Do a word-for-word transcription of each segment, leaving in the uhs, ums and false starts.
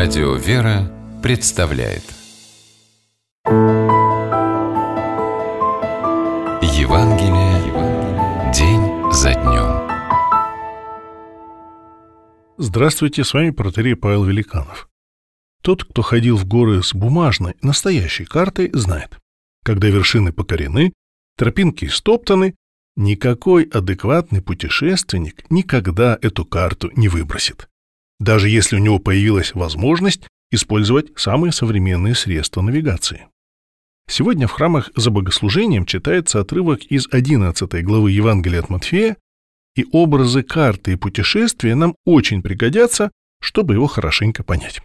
Радио «Вера» представляет Евангелие, Евангелие день за днем. Здравствуйте, с вами протоиерей Павел Великанов. Тот, кто ходил в горы с бумажной, настоящей картой, знает, когда вершины покорены, тропинки истоптаны, никакой адекватный путешественник никогда эту карту не выбросит, даже если у него появилась возможность использовать самые современные средства навигации. Сегодня в храмах за богослужением читается отрывок из одиннадцатой главы Евангелия от Матфея, и образы карты и путешествия нам очень пригодятся, чтобы его хорошенько понять.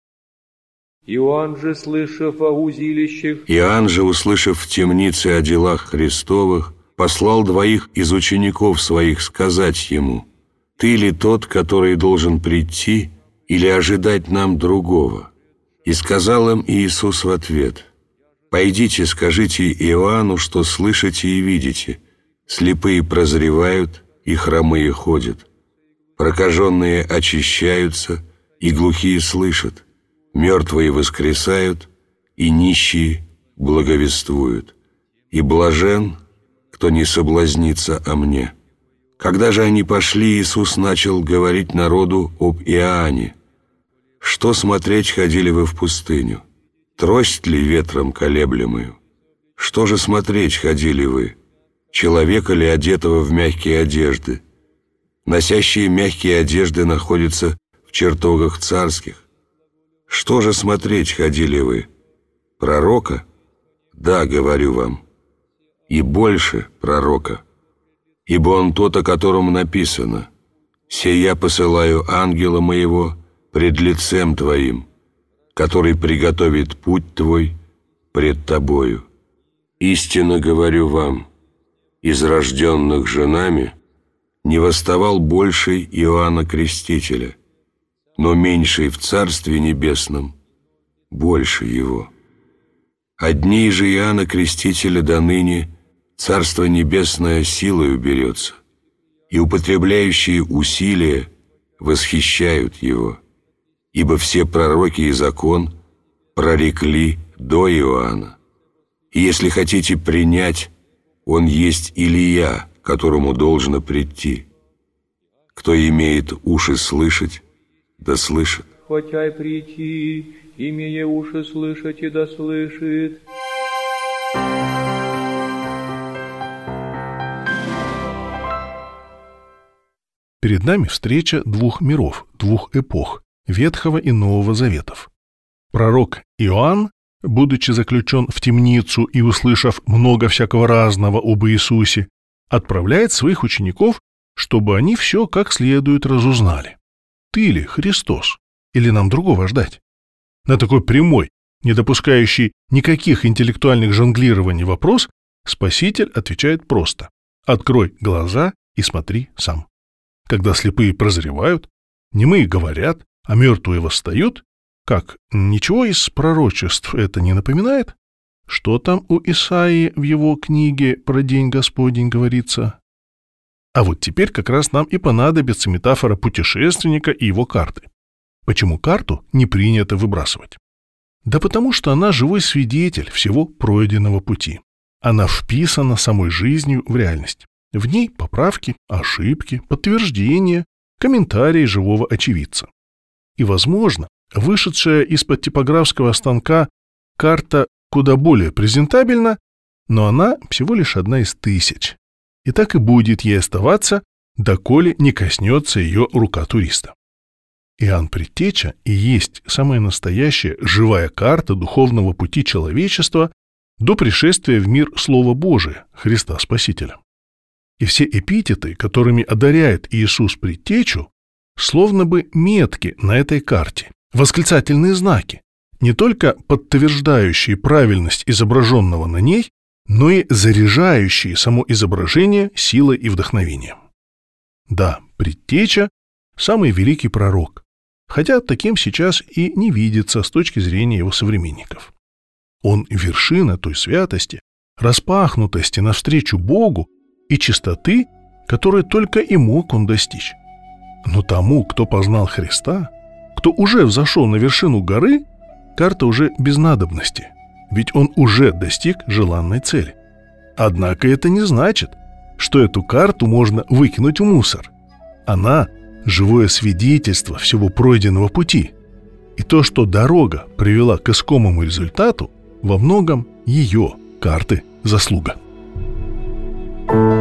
Иоанн же, слышав о узилищах, Иоанн же, услышав в темнице о делах Христовых, послал двоих из учеников своих сказать ему: «Ты ли тот, который должен прийти, или ожидать нам другого?» И сказал им Иисус в ответ: «Пойдите, скажите Иоанну, что слышите и видите: слепые прозревают, и хромые ходят, прокаженные очищаются, и глухие слышат, мертвые воскресают, и нищие благовествуют, и блажен, кто не соблазнится о мне». Когда же они пошли, Иисус начал говорить народу об Иоанне: «Что смотреть ходили вы в пустыню? Трость ли ветром колеблемую? Что же смотреть ходили вы? Человека ли, одетого в мягкие одежды? Носящие мягкие одежды находятся в чертогах царских. Что же смотреть ходили вы? Пророка? Да, говорю вам, и больше пророка. Ибо он тот, о котором написано: «Сей я посылаю ангела моего пред лицем твоим, который приготовит путь твой пред тобою. Истинно говорю вам, из рожденных женами не восставал больший Иоанна Крестителя, но меньший в Царстве Небесном больше его. От дней же Иоанна Крестителя до ныне Царство Небесное силою берется, и употребляющие усилия восхищают его, ибо все пророки и закон прорекли до Иоанна. И если хотите принять, он есть Илия, которому должно прийти. Кто имеет уши слышать, да слышит». хотя и прийти, имея уши слышать, и да слышит. Перед нами встреча двух миров, двух эпох, Ветхого и Нового Заветов. Пророк Иоанн, будучи заключен в темницу и услышав много всякого разного об Иисусе, отправляет своих учеников, чтобы они все как следует разузнали. Ты ли Христос, или нам другого ждать? На такой прямой, не допускающий никаких интеллектуальных жонглирований вопрос, Спаситель отвечает просто: «Открой глаза и смотри сам». Когда слепые прозревают, немые говорят, а мертвые восстают, как, ничего из пророчеств это не напоминает? Что там у Исаии в его книге про День Господень говорится? А вот теперь как раз нам и понадобится метафора путешественника и его карты. Почему карту не принято выбрасывать? Да потому что она живой свидетель всего пройденного пути. Она вписана самой жизнью в реальность. В ней поправки, ошибки, подтверждения, комментарии живого очевидца. И, возможно, вышедшая из-под типографского станка карта куда более презентабельна, но она всего лишь одна из тысяч. И так и будет ей оставаться, доколе не коснется ее рука туриста. Иоанн Предтеча и есть самая настоящая живая карта духовного пути человечества до пришествия в мир Слова Божия, Христа Спасителя. И все эпитеты, которыми одаряет Иисус Предтечу, словно бы метки на этой карте, восклицательные знаки, не только подтверждающие правильность изображенного на ней, но и заряжающие само изображение силой и вдохновением. Да, Предтеча – самый великий пророк, хотя таким сейчас и не видится с точки зрения его современников. Он – вершина той святости, распахнутости навстречу Богу и чистоты, которой только и мог он достичь. Но тому, кто познал Христа, кто уже взошел на вершину горы, карта уже без надобности, ведь он уже достиг желанной цели. Однако это не значит, что эту карту можно выкинуть в мусор. Она – живое свидетельство всего пройденного пути. И то, что дорога привела к искомому результату, во многом ее, карты, заслуга. Thank you.